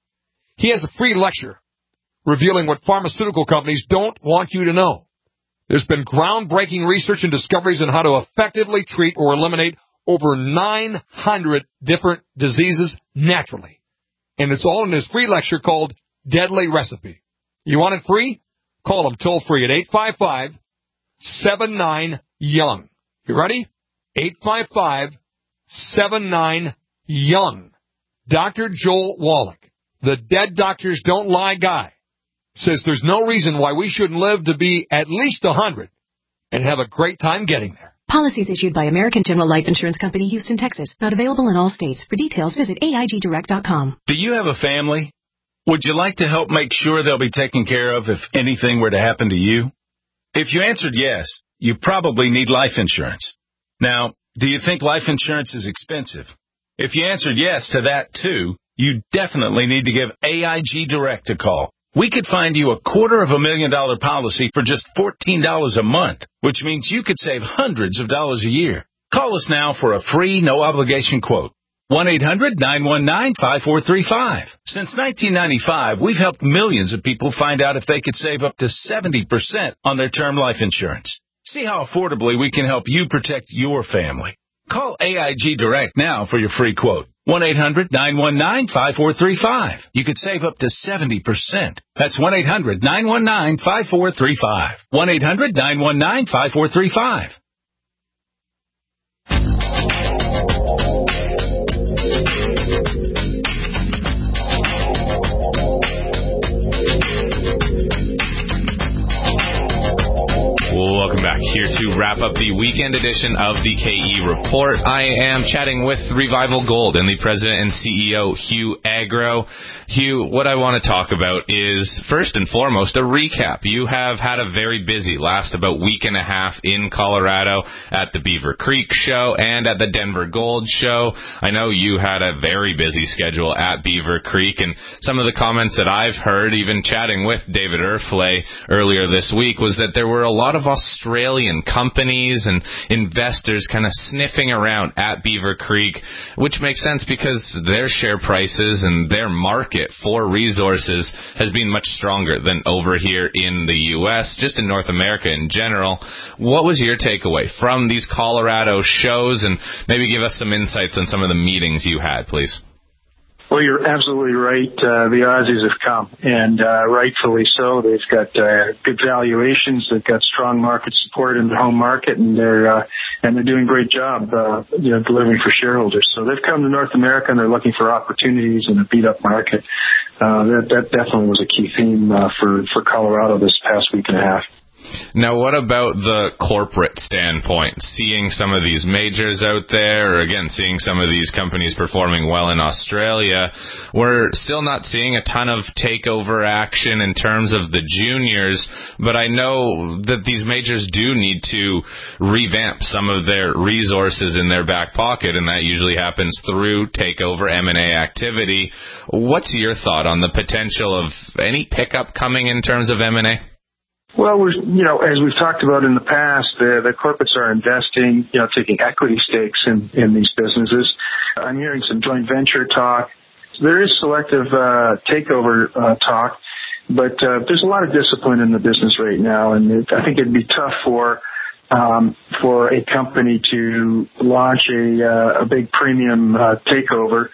[SPEAKER 21] He has a free lecture revealing what pharmaceutical companies don't want you to know. There's been groundbreaking research and discoveries on how to effectively treat or eliminate over nine hundred different diseases naturally. And it's all in this free lecture called Deadly Recipe. You want it free? Call him toll free at eight five five, seven nine, young. You ready? eight five five, seven nine, young. Doctor Joel Wallach, the dead doctors don't lie guy, says there's no reason why we shouldn't live to be at least one hundred and have a great time getting there.
[SPEAKER 22] Policies issued by American General Life Insurance Company, Houston, Texas. Not available in all states. For details, visit A I G direct dot com.
[SPEAKER 23] Do you have a family? Would you like to help make sure they'll be taken care of if anything were to happen to you? If you answered yes, you probably need life insurance. Now, do you think life insurance is expensive? If you answered yes to that too, you definitely need to give A I G Direct a call. We could find you a quarter of a million dollar policy for just fourteen dollars a month, which means you could save hundreds of dollars a year. Call us now for a free, no-obligation quote. one eight hundred, nine one nine, five four three five. Since nineteen ninety-five, we've helped millions of people find out if they could save up to seventy percent on their term life insurance. See how affordably we can help you protect your family. Call A I G Direct now for your free quote. one eight hundred, nine one nine, five four three five. You could save up to seventy percent. That's one eight hundred, nine one nine, five four three five. one eight hundred, nine one nine, five four three five.
[SPEAKER 3] Welcome back here to wrap up the weekend edition of the K E Report. I am chatting with Revival Gold and the president and C E O, Hugh Agro. Hugh, what I want to talk about is, first and foremost, a recap. You have had a very busy last about week and a half in Colorado at the Beaver Creek Show and at the Denver Gold Show. I know you had a very busy schedule at Beaver Creek, and some of the comments that I've heard, even chatting with David Erflay earlier this week, was that there were a lot of Australian companies and investors kind of sniffing around at Beaver Creek, which makes sense because their share prices and their market for resources has been much stronger than over here in the U S, just in North America in general. What was your takeaway from these Colorado shows, and maybe give us some insights on some of the meetings you had, please?
[SPEAKER 24] Well, you're absolutely right. Uh, the Aussies have come, and uh, rightfully so. They've got uh, good valuations. They've got strong market support in the home market, and they're uh, and they're doing a great job, uh, you know, delivering for shareholders. So they've come to North America, and they're looking for opportunities in a beat-up market. Uh, that, that definitely was a key theme uh, for for Colorado this past week and a half.
[SPEAKER 3] Now, what about the corporate standpoint? Seeing some of these majors out there, or again, seeing some of these companies performing well in Australia, we're still not seeing a ton of takeover action in terms of the juniors, but I know that these majors do need to revamp some of their resources in their back pocket, and that usually happens through takeover M and A activity. What's your thought on the potential of any pickup coming in terms of M and A?
[SPEAKER 24] Well, we're, you know, as we've talked about in the past, the, the corporates are investing, you know, taking equity stakes in, in these businesses. I'm hearing some joint venture talk. There is selective uh, takeover uh, talk, but uh, there's a lot of discipline in the business right now, and it, I think it'd be tough for um, for a company to launch a, uh, a big premium uh, takeover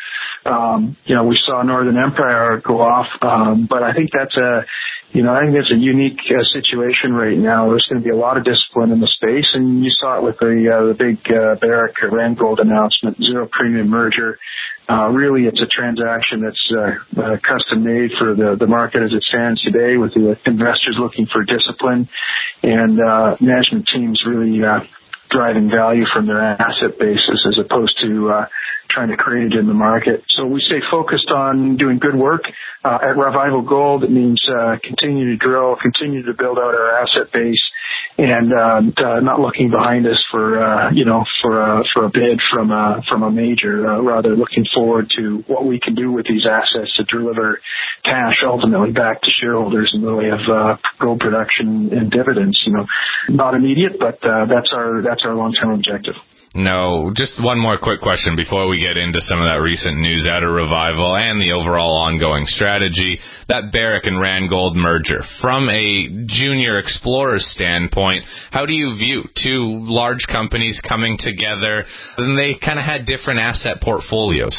[SPEAKER 24] Um, you know, we saw Northern Empire go off, um, but I think that's a, you know, I think that's a unique uh, situation right now. There's going to be a lot of discipline in the space, and you saw it with the uh, the big uh, Barrick Randgold announcement, zero premium merger. Uh, really, it's a transaction that's uh, uh, custom made for the, the market as it stands today, with the investors looking for discipline and uh, management teams really uh, driving value from their asset basis as opposed to uh, trying to create it in the market. So we stay focused on doing good work. Uh, at Revival Gold, it means uh, continue to drill, continue to build out our asset base, and uh, uh, not looking behind us for uh, you know for a for a bid from a from a major. Uh, rather, looking forward to what we can do with these assets to deliver cash ultimately back to shareholders in the way of uh, gold production and dividends. You know, not immediate, but uh, that's our that's our long term objective.
[SPEAKER 3] No, just one more quick question before we get into some of that recent news out of Revival and the overall ongoing strategy. That Barrick and Randgold merger, from a junior explorer standpoint, how do you view two large companies coming together? And they kind of had different asset portfolios.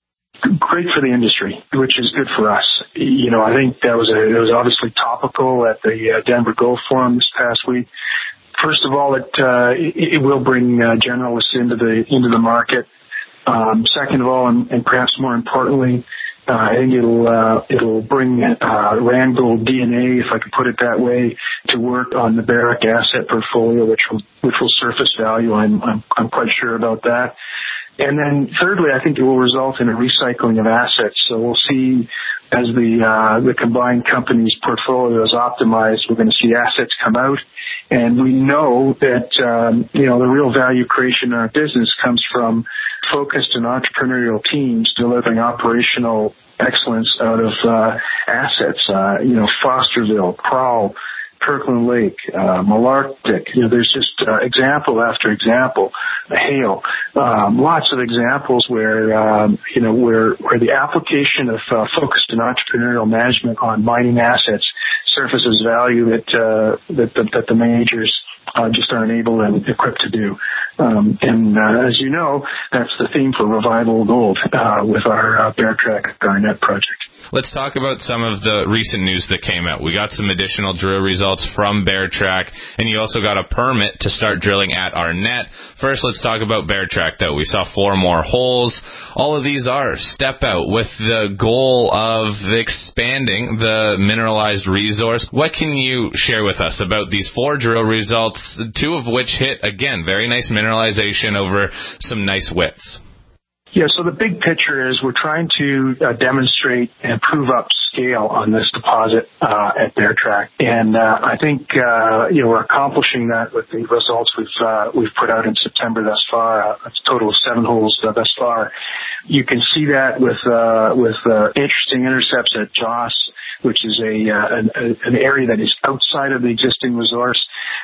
[SPEAKER 24] Great for the industry, which is good for us. You know, I think that was a, it was obviously topical at the uh, Denver Gold Forum this past week. First of all, it uh, it, it will bring uh, generalists into the into the market. Um, second of all, and, and perhaps more importantly, uh, I think it'll uh, it'll bring uh, Randgold D N A, if I could put it that way, to work on the Barrick asset portfolio, which will which will surface value. I'm I'm, I'm quite sure about that. And then thirdly, I think it will result in a recycling of assets. So we'll see as the uh, the combined company's portfolio is optimized, we're going to see assets come out. And we know that, um, you know, the real value creation in our business comes from focused and entrepreneurial teams delivering operational excellence out of uh, assets. Uh, you know, Fosterville, Crowell, Kirkland Lake, uh, Malartic. You know, there's just uh, example after example. Hale, um, lots of examples where um, you know where where the application of uh, focused and entrepreneurial management on mining assets surfaces value that uh, that, that that the majors uh, just aren't able and equipped to do. Um, and uh, as you know, that's the theme for Revival Gold uh, with our uh, Bear Track Garnet project.
[SPEAKER 3] Let's talk about some of the recent news that came out. We got some additional drill results from Bear Track, and you also got a permit to start drilling at Arnett. First, let's talk about Bear Track, though. We saw four more holes. All of these are step out with the goal of expanding the mineralized resource. What can you share with us about these four drill results, two of which hit, again, very nice mineralization over some nice widths?
[SPEAKER 24] Yeah, so the big picture is we're trying to uh, demonstrate and prove up scale on this deposit uh, at Bear Track, and uh, I think uh, you know we're accomplishing that with the results we've uh, we've put out in September thus far. Uh, it's a total of seven holes uh, thus far. You can see that with uh, with uh, interesting intercepts at Joss, which is a, uh, an, an area that is outside of the existing resource,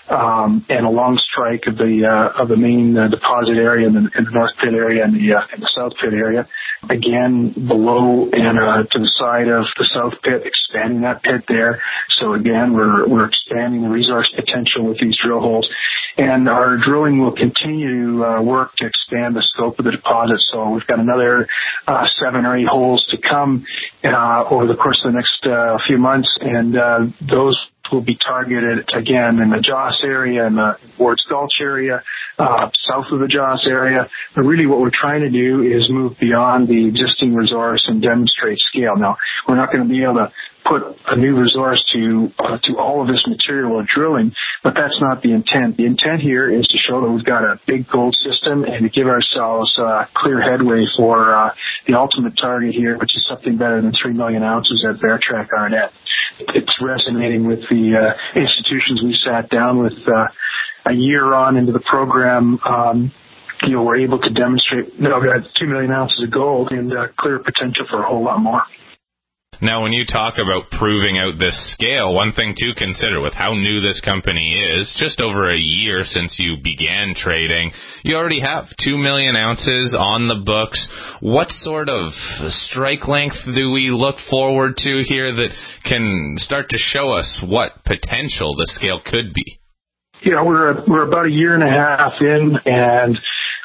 [SPEAKER 24] um, and a long strike of the uh, of the main uh, deposit area in the, in the North Pit area and the uh, in the South Pit area. Again, below and uh, to the side of the South Pit, expanding that pit there. So again, we're we're expanding the resource potential with these drill holes. And our drilling will continue to uh, work to expand the scope of the deposit. So we've got another uh, seven or eight holes to come uh, over the course of the next uh, few months, and uh, those will be targeted again in the Joss area and the Wards Gulch area, uh, south of the Joss area. But really what we're trying to do is move beyond the existing resource and demonstrate scale. Now, we're not going to be able to put a new resource to uh, to all of this material we're drilling, but that's not the intent. The intent here is to show that we've got a big gold system and to give ourselves uh, clear headway for uh, the ultimate target here, which is something better than three million ounces at Bear Track Arnett. It's resonating with the uh, institutions we sat down with uh, a year on into the program. Um, you know, we're able to demonstrate, you know, we got two million ounces of gold and uh, clear potential for a whole lot more.
[SPEAKER 3] Now, when you talk about proving out this scale, one thing to consider with how new this company is, just over a year since you began trading, you already have two million ounces on the books. What sort of strike length do we look forward to here that can start to show us what potential the scale could be?
[SPEAKER 24] You know, we're we're about a year and a half in, and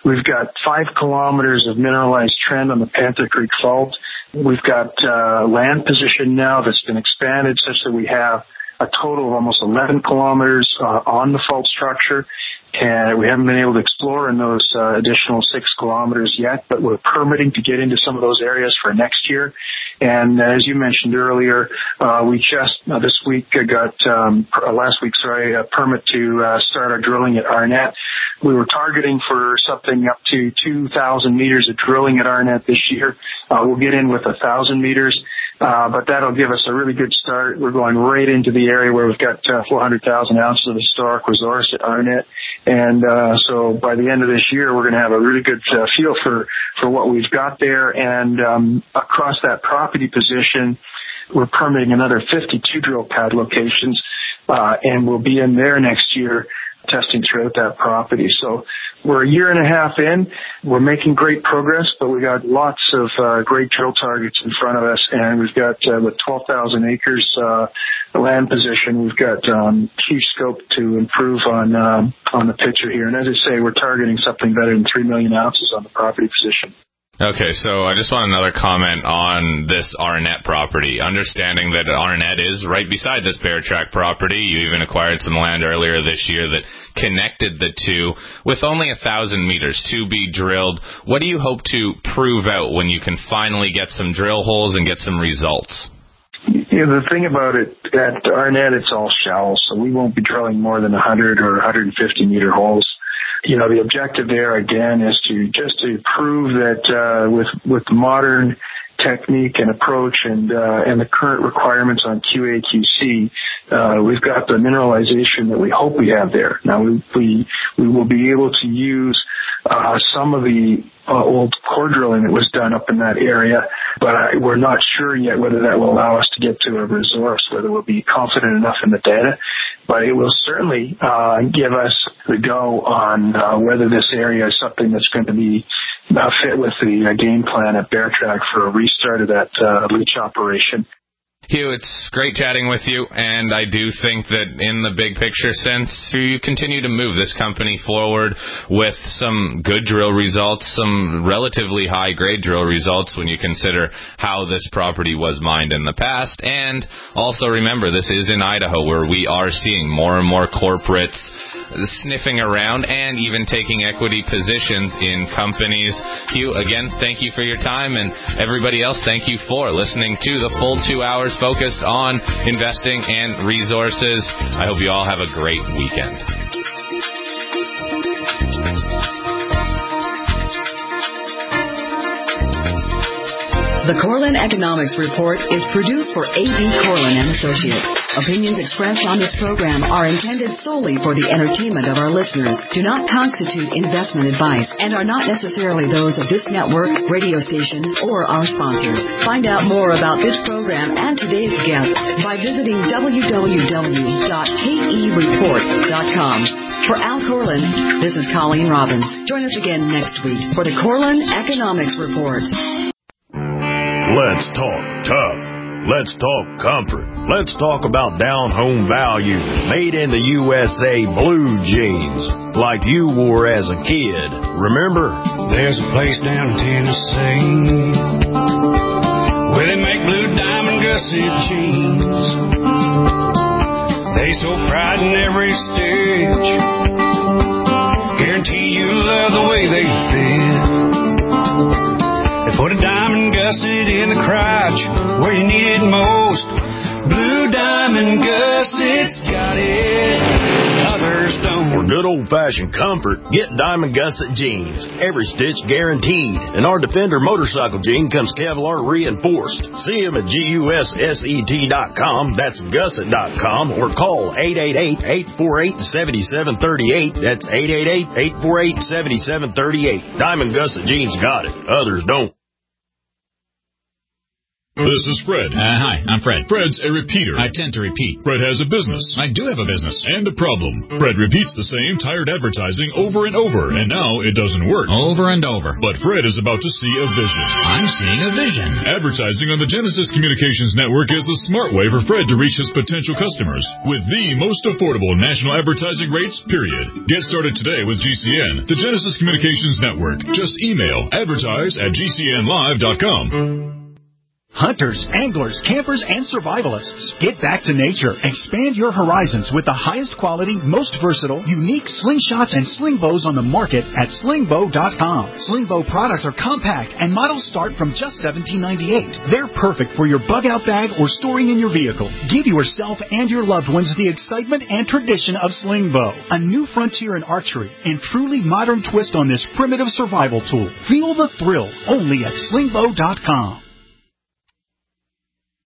[SPEAKER 24] We've got five kilometers of mineralized trend on the Panther Creek Fault. We've got uh, land position now that's been expanded such that we have a total of almost eleven kilometers uh, on the fault structure, and we haven't been able to explore in those uh, additional six kilometers yet, but we're permitting to get into some of those areas for next year. And as you mentioned earlier, uh, we just uh, this week uh, got, um, uh, last week, sorry, a permit to uh, start our drilling at Arnett. We were targeting for something up to two thousand meters of drilling at Arnett this year. Uh, we'll get in with one thousand meters. Uh, but that'll give us a really good start. We're going right into the area where we've got uh, four hundred thousand ounces of historic resource at Arnett. And uh, so by the end of this year, we're going to have a really good uh, feel for, for what we've got there. And um, across that property position, we're permitting another fifty-two drill pad locations, uh, and we'll be in there next year testing throughout that property. So we're a year and a half in. We're making great progress, but we got lots of uh, great drill targets in front of us, and we've got uh, with twelve thousand acres uh, land position, we've got um, huge scope to improve on um, on the picture here. And as I say, we're targeting something better than three million ounces on the property position.
[SPEAKER 3] Okay, so I just want another comment on this Arnett property. Understanding that Arnett is right beside this Bear Track property. You even acquired some land earlier this year that connected the two. With only a thousand meters to be drilled, what do you hope to prove out when you can finally get some drill holes and get some results?
[SPEAKER 24] Yeah, the thing about it, at Arnett, it's all shallow, so we won't be drilling more than one hundred or one hundred fifty meter holes. You know, the objective there, again, is to just to prove that uh, with with modern technique and approach and uh, and the current requirements on Q A Q C, uh, we've got the mineralization that we hope we have there. Now, we we, we will be able to use uh, some of the uh, old core drilling that was done up in that area, but I, we're not sure yet whether that will allow us to get to a resource, whether we'll be confident enough in the data. But it will certainly uh, give us the go on uh, whether this area is something that's going to be uh, fit with the uh, game plan at Bear Track for a restart of that uh, leach operation.
[SPEAKER 3] Hugh, it's great chatting with you, and I do think that in the big picture sense, you continue to move this company forward with some good drill results, some relatively high-grade drill results when you consider how this property was mined in the past. And also remember, this is in Idaho, where we are seeing more and more corporates sniffing around and even taking equity positions in companies. Hugh, again, thank you for your time, and everybody else, thank you for listening to the full two hours focused on investing and resources. I hope you all have a great weekend.
[SPEAKER 2] The Corlin Economics Report is produced for A B Corlin and Associates. Opinions expressed on this program are intended solely for the entertainment of our listeners, do not constitute investment advice, and are not necessarily those of this network, radio station, or our sponsors. Find out more about this program and today's guests by visiting w w w dot k e report dot com. For Al Corlin, this is Colleen Robbins. Join us again next week for the Corlin Economics Report.
[SPEAKER 1] Let's talk tough. Let's talk comfort. Let's talk about down-home value. Made in the U S A blue jeans, like you wore as a kid. Remember?
[SPEAKER 9] There's a place down in Tennessee where they make blue diamond gusset jeans. They so pride in every stitch. Guarantee you love the way they fit. They put a diamond gusset in the crotch where you need it most. Blue Diamond Gussets got it, others don't.
[SPEAKER 1] For good old-fashioned comfort, get Diamond Gusset jeans. Every stitch guaranteed. And our Defender motorcycle jean comes Kevlar reinforced. See them at gusset dot com. That's gusset dot com. Or call eight eight eight, eight four eight, seven seven three eight. That's eight eight eight, eight four eight, seven seven three eight. Diamond Gusset jeans got it, others don't.
[SPEAKER 6] This is Fred.
[SPEAKER 7] Uh, hi, I'm Fred.
[SPEAKER 6] Fred's a repeater.
[SPEAKER 7] I tend to repeat.
[SPEAKER 6] Fred has a business.
[SPEAKER 7] I do have a business.
[SPEAKER 6] And a problem. Fred repeats the same tired advertising over and over, and now it doesn't work.
[SPEAKER 7] Over and over.
[SPEAKER 6] But Fred is about to see a vision.
[SPEAKER 7] I'm seeing a vision.
[SPEAKER 6] Advertising on the Genesis Communications Network is the smart way for Fred to reach his potential customers with the most affordable national advertising rates, period. Get started today with G C N, the Genesis Communications Network. Just email advertise at g c n live dot com.
[SPEAKER 8] Hunters, anglers, campers, and survivalists. Get back to nature. Expand your horizons with the highest quality, most versatile, unique slingshots and sling bows on the market at sling bow dot com. Sling bow products are compact and models start from just seventeen ninety-eight. They're perfect for your bug out bag or storing in your vehicle. Give yourself and your loved ones the excitement and tradition of sling bow. A new frontier in archery and truly modern twist on this primitive survival tool. Feel the thrill only at sling bow dot com.